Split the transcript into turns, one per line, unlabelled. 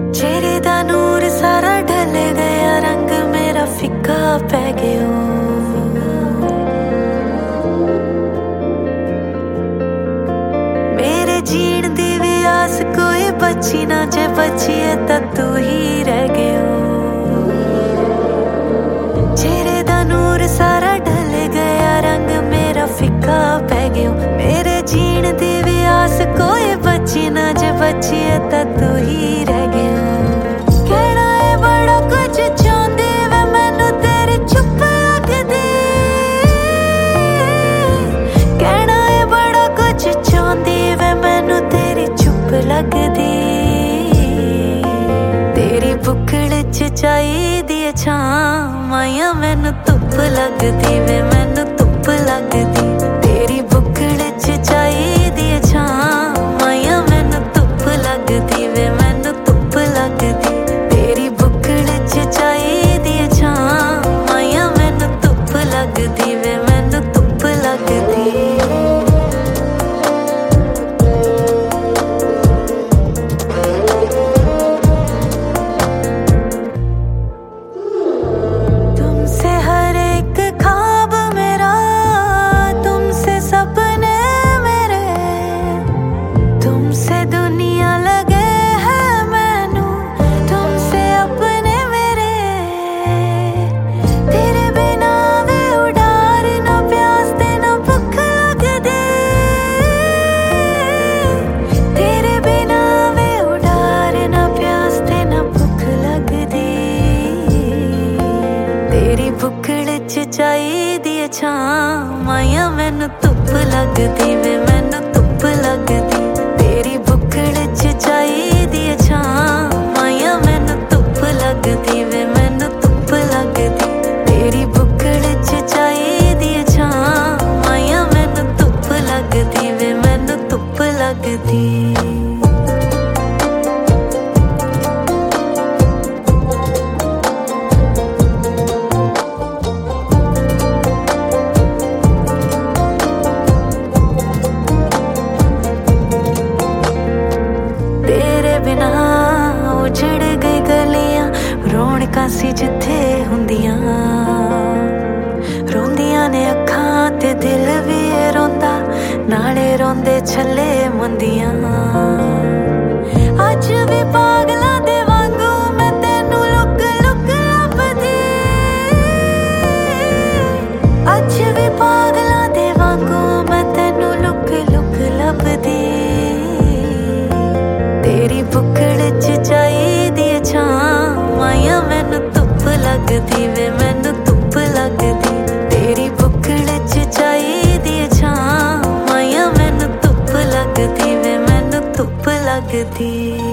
चेहरे दा नूर सारा ढल गया, रंग मेरा फिक्का पै गया। मेरे जीण दी भी आस कोई बची ना, जे बची है तां तू ही रह गया। चेहरे दा नूर सारा ढल गया, रंग मेरा फिक्का पै गया। मेरे जीण दी भी आस कोई बची ना, जे बची है तां तू ही रह गया। कहना है बड़ा कुछ चाहंदी वे मैनू तेरी चुप लगदी, कहना है बड़ा कुछ चाहंदी वे मैनू तेरी चुप लगदी। तेरी बुक्कड़ च चाहिदी है छां, माया मैनू धुप लगदी वे मैनू धुप लगदी। तेरी बुक्कड़ च चाहिदी है छां, माया मैनू धुप लगदी वे मैनू धुप लगदी। तेरी बुक्कड़ च चाहिदी है छां, माया मैनू धुप लगदी वे मैनू धुप लगदी। तेरी बुक्कड़ च चाहिदी है छां, माया मैनू धुप लगदी वे मैनू धुप लगदी। तेरी बुक्कड़ च चाहिदी है छां, माया मैनू धुप लगदी वे मैनू धुप लगदी। तेरी बुक्कड़ च चाहिदी है छां, माया मैनू धुप लगदी वे मैनू धुप लगदी। रौनकां सी जिथे हुंदियां, रोंदियां ने अखां ते दिल भी रोंदा, नाले रोंदे छल्ले मुंदियां। अज भी पागलां दे वांगू मैं तैनू लुक लुक लभदी, अज भी पागलां दे वांगू मैं तैनू लुक लुक लभदी। तेरी बुक्कड़ च चाहिदी है छां, माया मैनू धुप लगदी वे मैनू धुप लगदी। तेरी बुक्कड़ च चाहिदी है छां, माया मैनू धुप लगदी वे मैनू धुप लगदी।